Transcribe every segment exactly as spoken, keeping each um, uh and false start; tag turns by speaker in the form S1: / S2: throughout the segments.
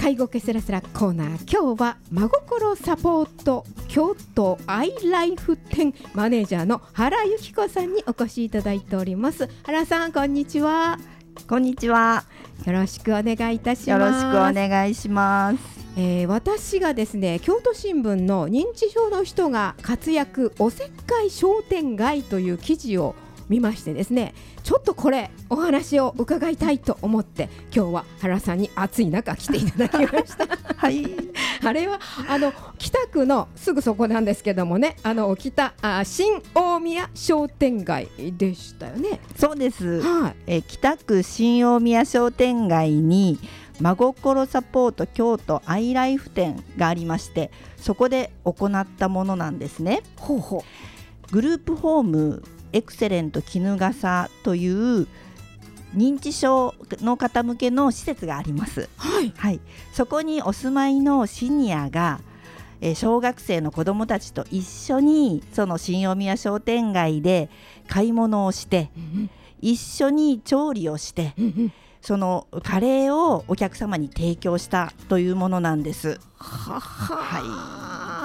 S1: 介護ケセラセラコーナー、今日は真心サポート京都アイライフ店マネージャーの原由紀子さんにお越しいただいております。原さん、こんにちは。
S2: こんにちは。
S1: よろしくお願いいたします。
S2: よろしくお願いします。
S1: えー、私がですね、京都新聞の認知症の人が活躍おせっかい商店街という記事を見ましてですね、ちょっとこれお話を伺いたいと思って今日は原さんに暑い中来ていただきました
S2: はい
S1: あれはあの北区のすぐそこなんですけどもね、あの北あ新大宮商店街でしたよね。
S2: そうです、
S1: はい、
S2: えー、北区新大宮商店街に真心サポート京都アイライフ店がありまして、そこで行ったものなんですね。
S1: ほうほ
S2: うグループホームエクセレント衣笠という認知症の方向けの施設があります、
S1: はい
S2: はい、そこにお住まいのシニアが、えー、小学生の子どもたちと一緒にその新大宮商店街で買い物をして、うん、一緒に調理をして、うん、そのカレーをお客様に提供したというものなんです。
S1: はは、
S2: はい、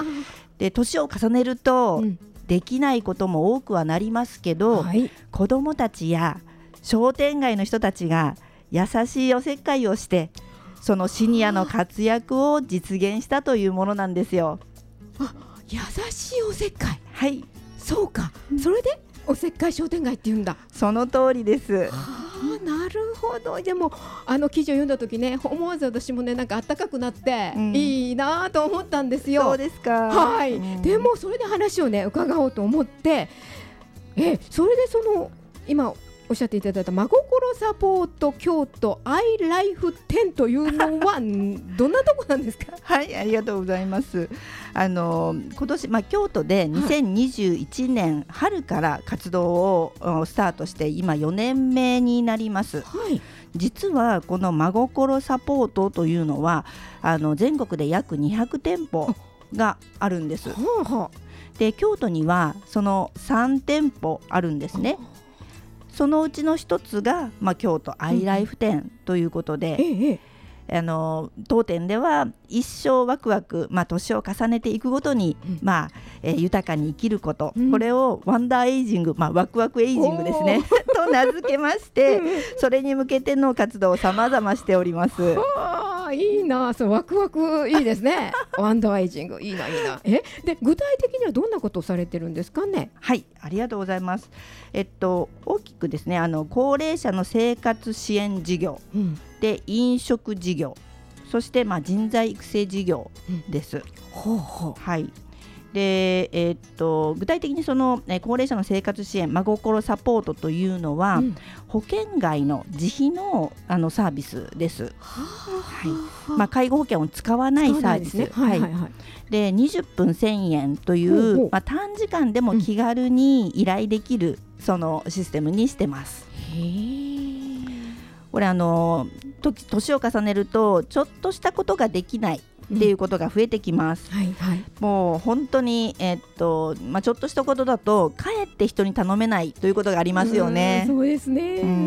S2: で年を重ねると、うん、できないことも多くはなりますけど、はい、子どもたちや商店街の人たちが優しいおせっかいをしてそのシニアの活躍を実現したというものなんですよ。
S1: あ、優しいおせっかい。
S2: はい、
S1: そうか、それでおせっかい商店街って言うんだ。
S2: その通りです。
S1: はあ、なるほど。でもあの記事を読んだ時ね、思わず私もね、なんかあったかくなって、うん、いいなと思ったんですよ。
S2: そうですか。
S1: はい、
S2: うん、
S1: でもそれで話をね伺おうと思って、えそれでその今おっしゃっていただいた真心サポート京都アイライフ店というのはどんなとこなんですか？
S2: はい、ありがとうございます。あの今年、まあ、京都でにせんにじゅういちねん春から活動をスタートして今よねんめになります、
S1: はい、
S2: 実はこの真心サポートというのはあの全国で約にひゃくてんぽがあるんです。
S1: はあはあ、
S2: で京都にはそのさんてんぽあるんですね。そのうちの一つが、まあ、京都アイライフ店ということで、うんええ、あの当店では一生ワクワク、まあ、年を重ねていくごとに、うんまあえー、豊かに生きること、うん、これをワンダーエイジング、まあ、ワクワクエイジングですねと名付けましてそれに向けての活動を様々しております。
S1: いいな、そうワクワクいいですねワンダーエイジングいいないいな。えで具体的にはどんなことをされてるんですかね？
S2: はい、ありがとうございます。えっと大きくですね、あの高齢者の生活支援事業、うん、で飲食事業、そしてまあ人材育成事業です、うん、
S1: ほうほう、
S2: はい。でえー、っと具体的にその、ね、高齢者の生活支援真心サポートというのは、うん、保険外の自費 の, あのサービスです。ははいまあ、介護保険を使わないサービスで、ねはいはいはい、でにじゅっぷんせんえんという、ほうほうまあ、短時間でも気軽に依頼できる、うん、そのシステムにしてます。へー、これあの年を重ねるとちょっとしたことができないっていうことが増えてきます、うんはいはい、もう本当に、えーっとまあ、ちょっとしたことだとかえって人に頼めないということがありますよね。
S1: そうですね、うん、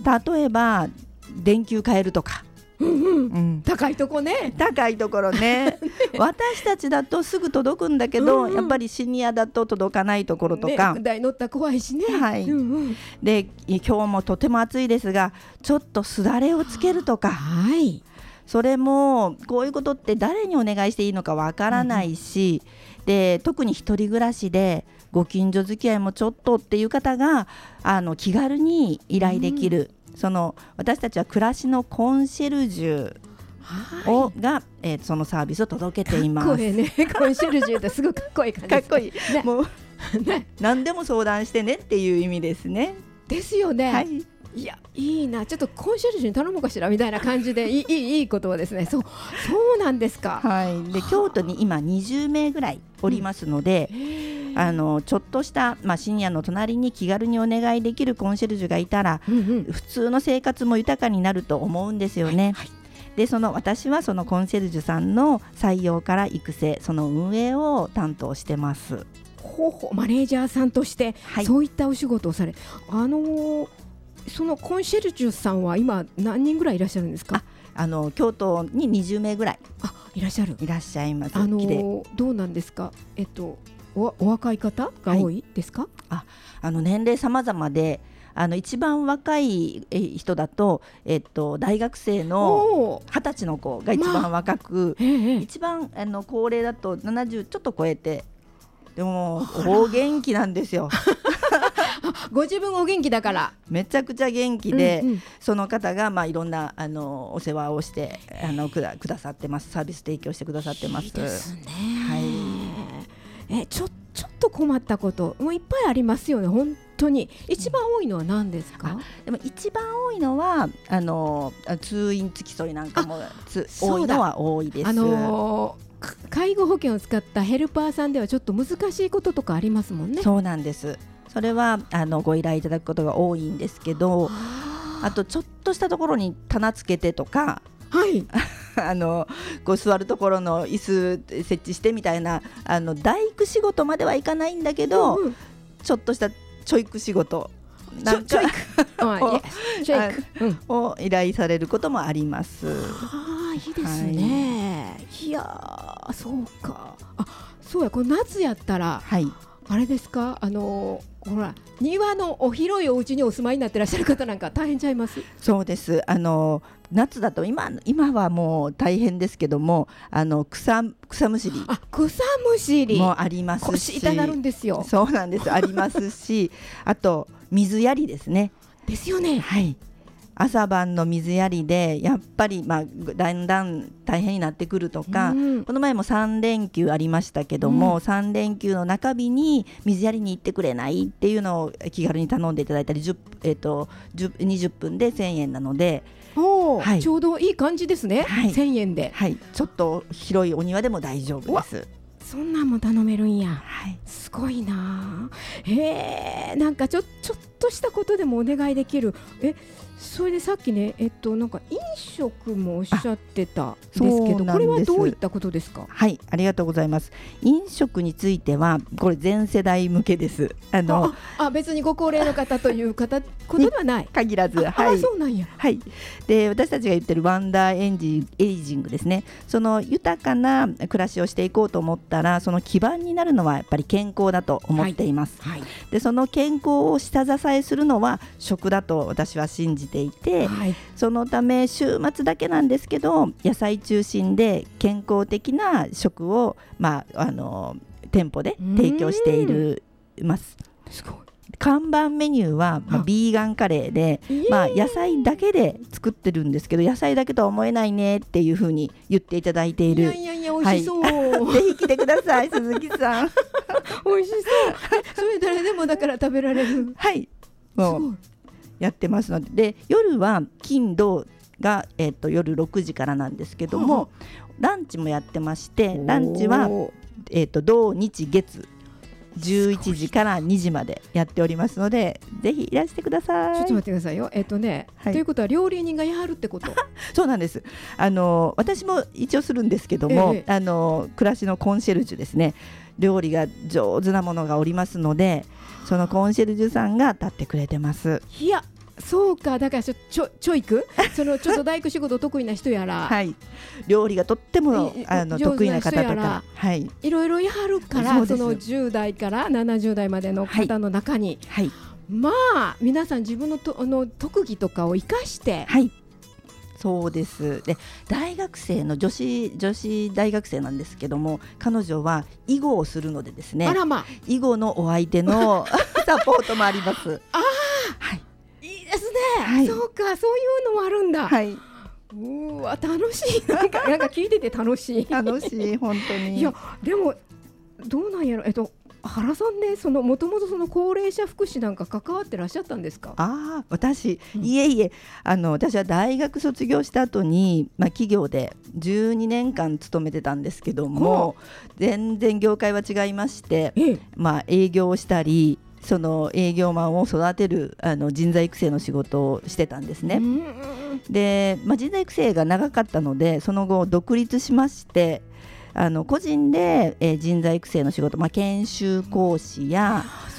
S2: 例えば電球変えるとか、
S1: うんうんうん、高いとこね
S2: 高いところね私たちだとすぐ届くんだけど、うんうん、やっぱりシニアだと届かないところとか、
S1: ね、台乗ったら怖いしね、
S2: はいうんうん、で今日もとても暑いですがちょっとすだれをつけるとか、はい、それもこういうことって誰にお願いしていいのかわからないし、うん、で特に一人暮らしでご近所付き合いもちょっとっていう方があの気軽に依頼できる、うん、その私たちは暮らしのコンシェルジュを、はいがえー、そのサービスを届けています。
S1: かっこいいねコンシェルジュってすごくかっこいい感じです、
S2: かっこいい、ね、もうね、何でも相談してねっていう意味ですね。
S1: ですよね、はい、いやいいな、ちょっとコンシェルジュに頼もうかしらみたいな感じでいいいいいいことはですね。そうそうなんですか、
S2: はい、で京都に今にじゅうめいぐらいおりますので、うん、あのちょっとした、まあ、シニアの隣に気軽にお願いできるコンシェルジュがいたら、うんうん、普通の生活も豊かになると思うんですよね、はいはい、でその私はそのコンシェルジュさんの採用から育成、その運営を担当してます。
S1: ほうほう、マネージャーさんとして、はい、そういったお仕事をされ、あのー、そのコンシェルジュさんは今何人ぐらいいらっしゃるんですか？
S2: あの京都ににじゅうめいぐらい
S1: あいらっしゃる
S2: いらっしゃいます。
S1: あの
S2: 来て
S1: ー、どうなんですか、えっと、お, お若い方が多いですか？
S2: ああの年齢様々で、あの一番若い人だと、えっと、大学生のはたちの子が一番若く、
S1: まあええ、
S2: 一番あの高齢だとななじゅうちょっと超えて、でもお元気なんですよ
S1: ご自分お元気だから
S2: めちゃくちゃ元気で、
S1: うんうん、
S2: その方がまあいろんなあのお世話をしてあのくだ、くださってます。サービス提供してくださってます。
S1: いいですね、
S2: はい、
S1: えちょ、ちょっと困ったこともういっぱいありますよね。本当に一番多いのは何ですか？
S2: でも一番多いのはあの通院付き添いなんかもつ多いのは多いです。
S1: あのー介護保険を使ったヘルパーさんではちょっと難しいこととかありますもんね。
S2: そうなんです。それはあのご依頼いただくことが多いんですけど、あとちょっとしたところに棚つけてとか、
S1: はい、
S2: あのこう座るところの椅子設置してみたいなあの大工仕事まではいかないんだけど、うんうん、ちょっとしたちょいく仕事なんかを依頼されることもあります。
S1: あ、いいですね、はい、いやそうか。あ、そうや、この夏やったら、はい、あれですか、あのー、ほら庭のお広いお家にお住まいになってらっしゃる方なんか大変ちゃいます？
S2: そうです。あの夏だと 今, 今はもう大変ですけども、あの 草, 草むしり
S1: あ草むしり
S2: もありますし、
S1: 腰痛なるんですよ。
S2: そうなんですありますしあと水やりですね。
S1: ですよね。
S2: はい、朝晩の水やりでやっぱり、まあ、だんだん大変になってくるとか、うん、この前もさんれんきゅうありましたけども、うん、さんれんきゅうの中日に水やりに行ってくれないっていうのを気軽に頼んでいただいたり、えーと、にじゅっぷんでせんえんなので、
S1: はい、ちょうどいい感じですね、はい、せんえんで、
S2: はい、ちょっと広いお庭でも大丈夫です。
S1: そんなんも頼めるんや、
S2: はい、
S1: すごいな。へえ、なんかちょ、ちょっとしたことでもお願いできる。えそれでさっきね、えっと、なんか飲食もおっしゃってたんですけど、これはどういったことですか？
S2: はい、ありがとうございます。飲食についてはこれ全世代向けです。あの
S1: ああ別にご高齢の方という方ことではない
S2: 限らず、
S1: はい、あそうなんや、
S2: はい、で私たちが言ってるワンダーエンジエイジングですね。その豊かな暮らしをしていこうと思ったら、その基盤になるのはやっぱり健康だと思っています、はいはい、でその健康を下支えするのは食だと私は信じていて、はい、そのため週末だけなんですけど野菜中心で健康的な食を、まあ、あの店舗で提供しているます。
S1: すごい。
S2: 看板メニューは、まあ、ビーガンカレーで、まあ、野菜だけで作ってるんですけど、野菜だけとは思えないねっていう風に言っていただいている。いや
S1: いやいや美味しそう、
S2: はい、ぜひ来てください鈴木さん
S1: 美味しそうそれ誰でもだから食べられる。
S2: はいもうやってますので、で夜は金土が、えー、と夜ろくじからなんですけども、ランチもやってまして、ランチは、えー、と土日月じゅういちじからにじまでやっておりますので、ぜひいらしてください。
S1: ちょっと待ってくださいよ。えっ、ー、とね、はい、ということは料理人がやはるってこと
S2: そうなんです。あの私も一応するんですけども、ええ、あの暮らしのコンシェルジュですね、料理が上手なものがおりますので、そのコンシェルジュさんが立ってくれてます。
S1: いやそうか、だからちょちょちょいくそのちょっと大工仕事得意な人やら、
S2: はい、料理がとってもあの得意な方とか、はい、
S1: いろいろやるから、そのじゅう代からななじゅう代までの方の中に、はいはい、まあ皆さん自分のとあの特技とかを生かして、
S2: はい、そうです。で大学生の女子女子大学生なんですけども、彼女は囲碁をするのでですね、
S1: あら、まあ、
S2: 囲碁のお相手のサポートもあります。
S1: あ、はい、いいですね、はい、そうか、そういうのもあるんだ。はい、うわ楽しいなんか、なんか聞いてて楽しい
S2: 楽しい本当に。
S1: いやでもどうなんやろ、えっと原さんね、そのもともとその高齢者福祉なんか関わってらっしゃったんですか？
S2: あ、私、うん、いえいえ、あの私は大学卒業した後に、まあ、企業でじゅうにねんかん勤めてたんですけども、全然業界は違いまして、ええ、まあ、営業をしたり、その営業マンを育てるあの人材育成の仕事をしてたんですね。で、まあ、人材育成が長かったので、その後独立しまして、あの個人で、えー、人材育成の仕事、まあ、研修講師や、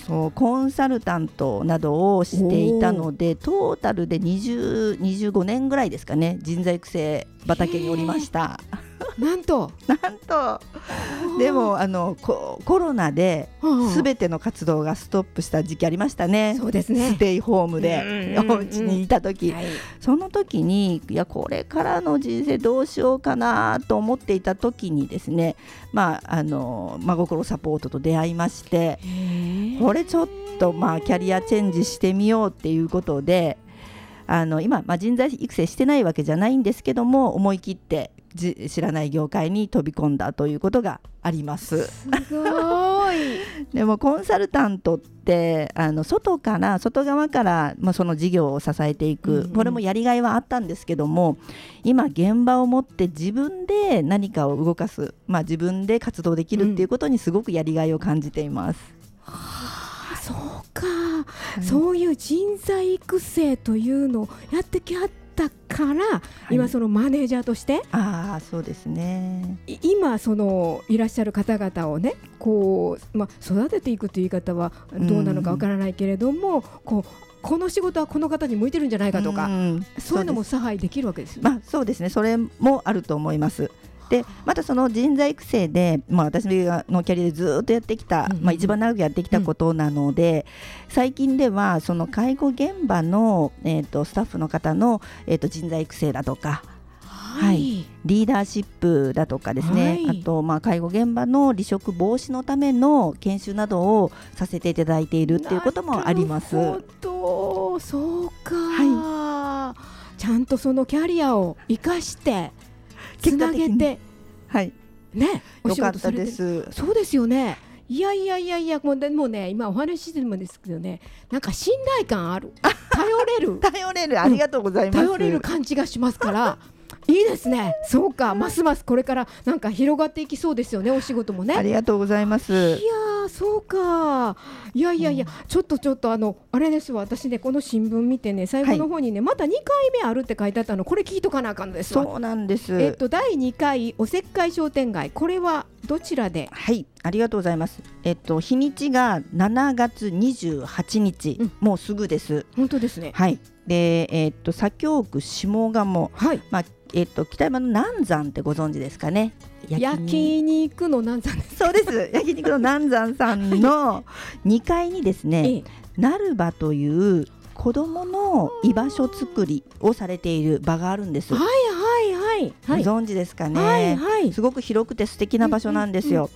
S2: そうコンサルタントなどをしていたのでトータルでにじゅう、にじゅうごねんぐらいですかね、人材育成畑におりました。
S1: なんと
S2: なんとでもあの コ, コロナで全ての活動がストップした時期ありましたね。
S1: そうですね、
S2: ステイホームでお家にいた時、
S1: はい、
S2: その時にいやこれからの人生どうしようかなと思っていた時にですね、まあ、あの真心サポートと出会いまして、これちょっと、まあ、キャリアチェンジしてみようっていうことで、あの今、まあ、人材育成してないわけじゃないんですけども、思い切って知らない業界に飛び込んだということがあります。
S1: すごい
S2: でもコンサルタントってあの外から外側から、まあ、その事業を支えていく、うんうん、これもやりがいはあったんですけども、今現場を持って自分で何かを動かす、まあ、自分で活動できるっていうことにすごくやりがいを感じています、
S1: うん、はあ、そうか、うん、そういう人材育成というのをやってきはったから、はい、今そのマネージャーとして
S2: あそうですね、
S1: 今そのいらっしゃる方々をねこう、まあ、育てていくという言い方はどうなのかわからないけれども、うん、こうこの仕事はこの方に向いてるんじゃないかとか、うん、そういうのも差配できるわけですよね。
S2: まあ、そうですね、それもあると思います。でまたその人材育成で、まあ、私のキャリアでずっとやってきた、うんうん、まあ、一番長くやってきたことなので、うん、最近ではその介護現場の、えー、とスタッフの方の、えー、と人材育成だとか、はいはい、リーダーシップだとかですね、はい、あと、まあ、介護現場の離職防止のための研修などをさせていただいているっていうこともあります。
S1: なるほど、そうか、はい、ちゃんとそのキャリアを生かしてつなげて、
S2: はい、
S1: ね、
S2: よかったです。
S1: そうですよね。いやいやいやいや、もうでもね、今お話ししてるんですけどね、なんか信頼感ある、頼れる
S2: 頼れる、ありがとうございます、
S1: うん、頼れる感じがしますからいいですね。そうか、ますますこれからなんか広がっていきそうですよね、お仕事もね。
S2: ありがとうございます。
S1: いやそうか、いやいやいや、うん、ちょっとちょっとあのあれですわ、私ねこの新聞見てね、最後の方にね、はい、またにかいめあるって書いてあったの、これ聞いとかなあかんのですわ。
S2: そうなんです。
S1: えっとだいにかいおせっかい商店街、これはどちらで？
S2: はい、ありがとうございます。えっと日にちがしちがつにじゅうはちにち、うん、もうすぐです。
S1: 本当ですね。
S2: はい。で、えっと左京区下鴨、はい、まあえっと北山の南山ってご存知ですかね。
S1: 焼肉の南山です。
S2: そうです。焼肉の南山さんのにかいにですね、ナルバという子どもの居場所作りをされている場があるんです。
S1: はいはいはい、はい、
S2: ご存知ですかね、
S1: はいはい、
S2: すごく広くて素敵な場所なんですよ、うんうんうん、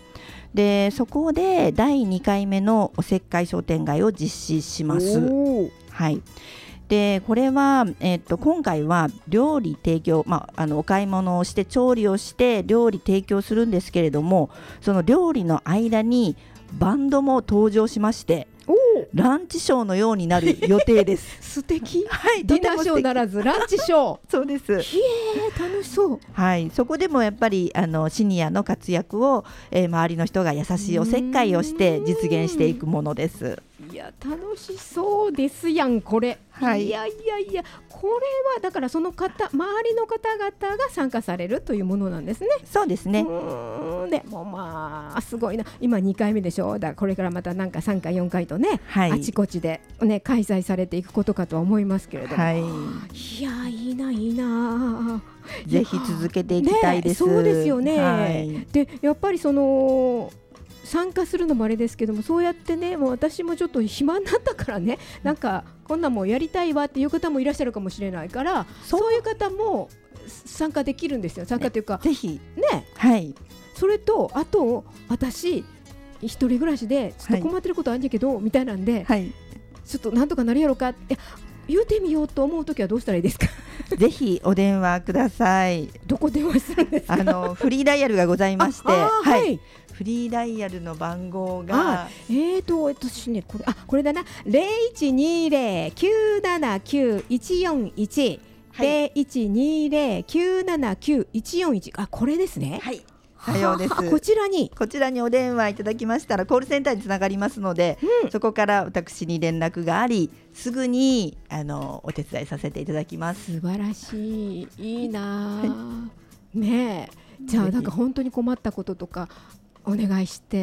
S2: でそこでだいにかいめのおせっかい商店街を実施します。はい。でこれは、えー、と今回は料理提供、まあ、あのお買い物をして調理をして料理提供するんですけれども、その料理の間にバンドも登場しまして、ランチショーのようになる予定です
S1: 素敵、
S2: はい、
S1: ディナーショーならずランチショー
S2: そうです。
S1: ひえ楽しそう、
S2: はい、そこでもやっぱりあのシニアの活躍を、えー、周りの人が優しいおせっかいをして実現していくものです。
S1: いや楽しそうですやんこれ、はい、いやいやいや、これはだからその方周りの方々が参加されるというものなんですね。
S2: そうですね。
S1: うーん、でもまあすごいな、今にかいめでしょ。だこれからまたなんかさんかいよんかいとね、はい、あちこちで、ね、開催されていくことかとは思いますけれども、はい、いやいいないいな、
S2: ぜひ続けていきたいです、
S1: ね、そうですよね、はい、でやっぱりその参加するのもあれですけども、そうやってね、もう私もちょっと暇になったからね、なんかこんなもんやりたいわっていう方もいらっしゃるかもしれないから、そう、そういう方も参加できるんですよ。参加というか、
S2: ね、ぜひ
S1: ね、はい、それとあと私一人暮らしでちょっと困ってることあるんだけど、はい、みたいなんで、はい、ちょっとなんとかなるやろかって言うてみようと思うときはどうしたらいいですか？
S2: ぜひお電話ください。
S1: どこ電話するんですか？
S2: あのフリーダイヤルがございまして、
S1: はい、
S2: フリーダイヤルの番号が
S1: えーとえっとねこれあこれだな、ゼロいちにゼロ きゅうななきゅう いちよんいち、はい、ゼロいちにゼロ きゅうななきゅう いちよんいち、あこれですね。
S2: はい、さようです。
S1: こちらに
S2: こちらにお電話いただきましたらコールセンターにつながりますので、うん、そこから私に連絡があり、すぐにあのお手伝いさせていただきます。
S1: 素晴らしい、いいな、はい、ねえ、じゃあなんか本当に困ったこととかお願いして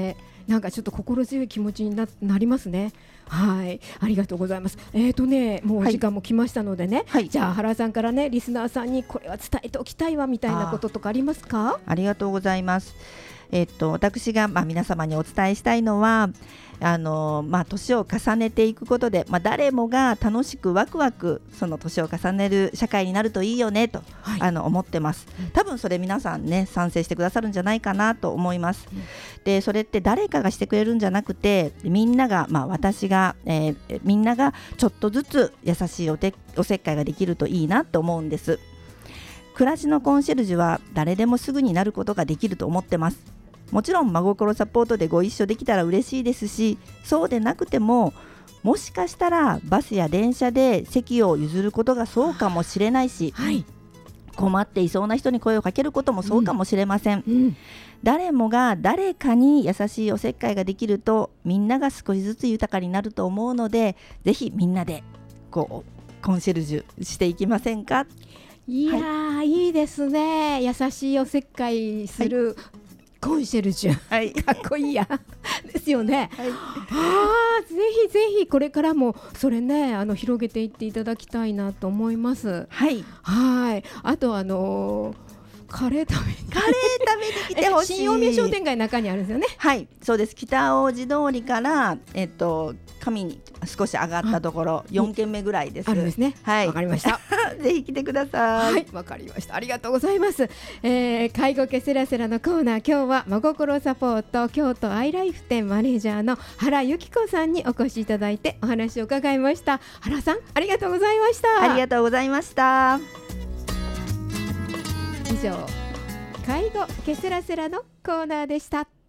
S1: なんかちょっと心強い気持ちに な, なりますね。はい、ありがとうございます。えーとね、もうお時間も来ましたのでね、はい、じゃあ原さんからねリスナーさんにこれは伝えておきたいわみたいなこととかありますか？
S2: あ, ありがとうございます。えっと、私が、まあ、皆様にお伝えしたいのはあの、まあ、年を重ねていくことで、まあ、誰もが楽しくワクワクその年を重ねる社会になるといいよねと、はい、あの思ってます。多分それ皆さんね賛成してくださるんじゃないかなと思います。うん、でそれって誰かがしてくれるんじゃなくてみんなが、まあ、私が、えー、みんながちょっとずつ優しいおておせっかいができるといいなと思うんです。暮らしのコンシェルジュは誰でもすぐになることができると思ってます。もちろん真心サポートでご一緒できたら嬉しいですし、そうでなくてももしかしたらバスや電車で席を譲ることがそうかもしれないし、はい、困っていそうな人に声をかけることもそうかもしれません。うんうん、誰もが誰かに優しいおせっかいができるとみんなが少しずつ豊かになると思うので、ぜひみんなでこうコンシェルジュしていきませんか？
S1: いやー、はい、いいですね。優しいおせっかいする、はい、コンシェルジュ、はい、かっこいいやですよね。はい、あぜひぜひこれからもそれねあの広げていっていただきたいなと思います。はい、はいあとあのー、カレー食べに
S2: カレー食べに来てほしい。
S1: 新大宮商店街の中にあるんですよね。
S2: はいそうです。北大路通りからえっと上に少し上がったところよんけんめぐらいです。
S1: あるんですね。はいわかりました
S2: ぜひ来てください。
S1: はいわかりました。ありがとうございます。えー、介護ケセラセラのコーナー、今日は真心サポート京都アイライフ店マネージャーの原由紀子さんにお越しいただいてお話を伺いました。原さんありがとうございました。
S2: ありがとうございました。
S1: 以上介護ケセラセラのコーナーでした。